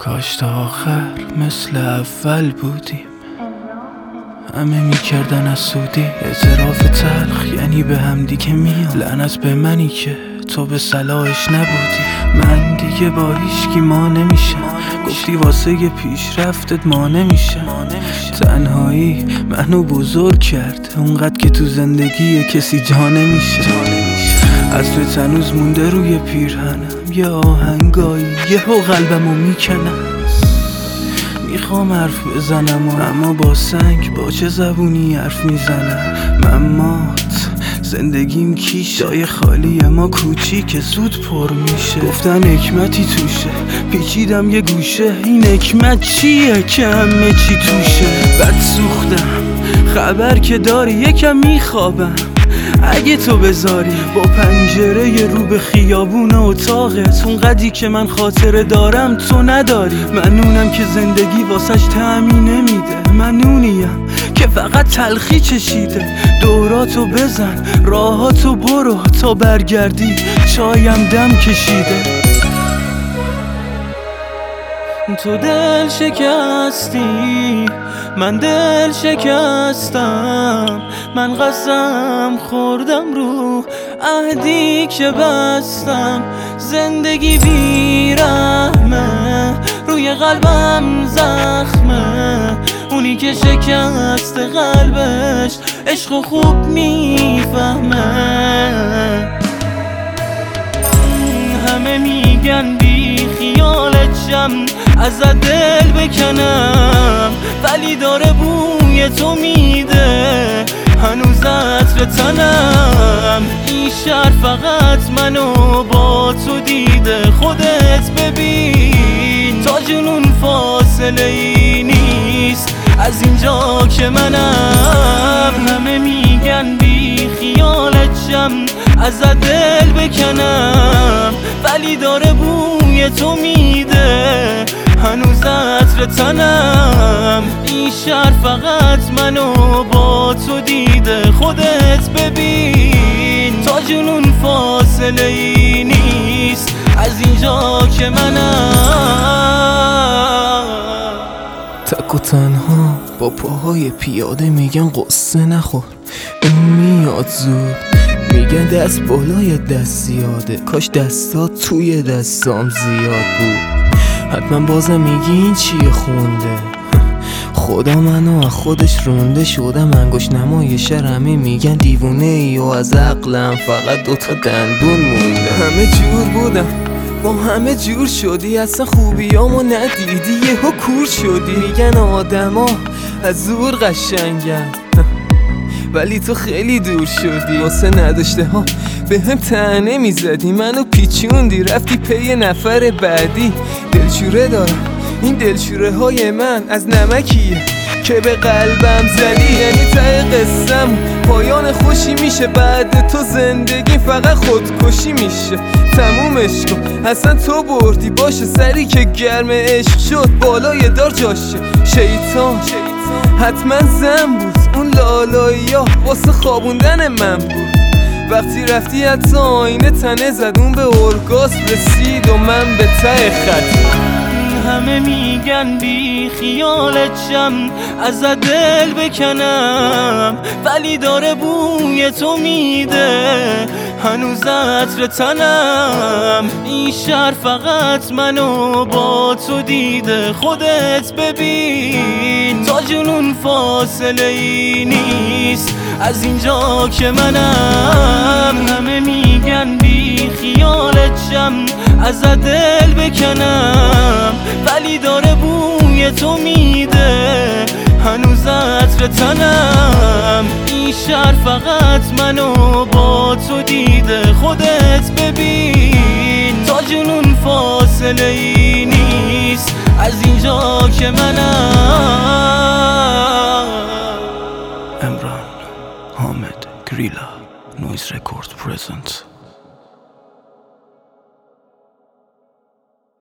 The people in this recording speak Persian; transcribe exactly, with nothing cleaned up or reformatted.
کاش تا آخر مثل اول بودیم، همه میکردن از سودی. اعتراف تلخ یعنی به هم دیگه میاد، لعنت به منی که تو به صلاحش نبودی. من دیگه با هیچکی ما نمیشم، گفتی واسه یه پیشرفتت ما نمیشم. تنهایی منو بزرگ کرد اونقدر که تو زندگی کسی جا نمیشه. از تو تنوز مونده روی پیرهنم یه آهنگایی، یهو قلبمو میکنم. میخوام حرف بزنم اما با سنگ با چه زبونی حرف میزنم. من مات زندگیم کیشه، جای خالی ما کوچیک زود پر میشه. گفتن حکمتی توشه، پیچیدم یه گوشه. این حکمت چیه که همه چی توشه؟ بد سوختم خبر که داری، یکم میخوابم اگه تو بذاری. با پنجره ی رو به خیابون اتاقت، اونقدری که من خاطره دارم تو نداری. من اونم که زندگی واسش تعمی نمیده، من اونیم که فقط تلخی چشیده. دوراتو بزن راهاتو برو تا برگردی، چایم دم کشیده. تو دل شکستی من دل شکستم، من قسم خوردم رو عهدی که بستم. زندگی بیرحمه روی قلبم زخمه، اونی که شکست قلبش عشق خوب میفهمه. همه میگن بی خیالت شم ازت دل بکنم، ولی داره بوی تو میده هنوز عطر تنم. این شهر فقط منو با تو دیده، خودت ببین تا جنون فاصله ای نیست از اینجا که منم. همه میگن بی خیالت شم ازت دل بکنم، ولی داره بوی تو میده هنوز عطر تنم. این شهر فقط منو با تو دیده، خودت ببین تا جنون فاصله ای نیست از اینجا که منم. تک و تنها با پاهای پیاده میگن قصه نخور، این میاد زود. میگن دست بالای دست زیاده، کاش دستات توی دستام زیاد بود. حتما بازم میگی این چیه خونده، خدا منو از خودش رونده. شدم انگوش نمای شرمی، میگن دیوونه ای و از عقلم فقط دوتا دندون مونده. همه جور بودم با همه جور شدی، اصلا خوبیامو ندیدی یهو کور شدی. میگن آدما از زور قشنگن ولی تو خیلی دور شدی. واسه نداشته ها به هم طعنه میزدی، منو پیچوندی رفتی پی نفر بعدی. دلشوره دارم این دلشوره های من از نمکیه که به قلبم زدی. یعنی ته قصم پایان خوشی میشه، بعد تو زندگی فقط خودکشی میشه. تمومش کن اصلا تو بردی، باشه سری که گرم عشق شد بالای دار جاشه. شیطان حتما زن بود اون لالایی ها واسه خوابوندن من بود. وقتی رفتی حتی آینه تنه زد، اون به ارگاسم رسید و من به ته خط. همه میگن بی خیالت شم ازت دل بکنم، ولی داره بوی تو میده هنوز عطر تنم. این شهر فقط منو با تو دیده، خودت ببین تا جنون فاصله ای نیست از اینجا که منم. همه میگن بی خیالت شم ازت دل بکنم، ولی داره بوی تو میده هنوز عطر تنم. این شهر فقط منو با تو دیده، خودت ببین تا جنون فاصله ای نیست از اینجا که منم. امران حامد گریلا، نویز رکورد پرزنت.